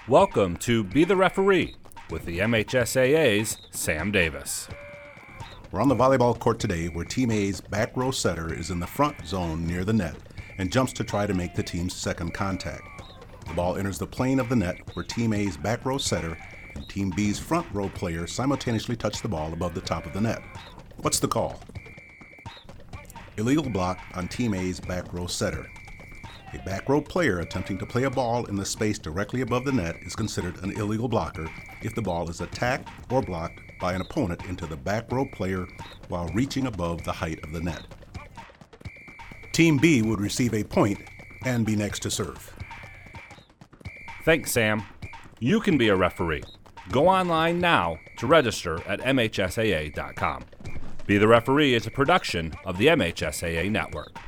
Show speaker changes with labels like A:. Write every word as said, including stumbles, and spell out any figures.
A: Welcome to Be the Referee with the M H S A A's Sam Davis.
B: We're on the volleyball court today where Team A's back row setter is in the front zone near the net and jumps to try to make the team's second contact. The ball enters the plane of the net where Team A's back row setter and Team B's front row player simultaneously touch the ball above the top of the net. What's the call? Illegal block on Team A's back row setter. A back row player attempting to play a ball in the space directly above the net is considered an illegal blocker if the ball is attacked or blocked by an opponent into the back row player while reaching above the height of the net. Team B would receive a point and be next to serve.
A: Thanks, Sam. You can be a referee. Go online now to register at M H S A A dot com. Be the Referee is a production of the M H S A A Network.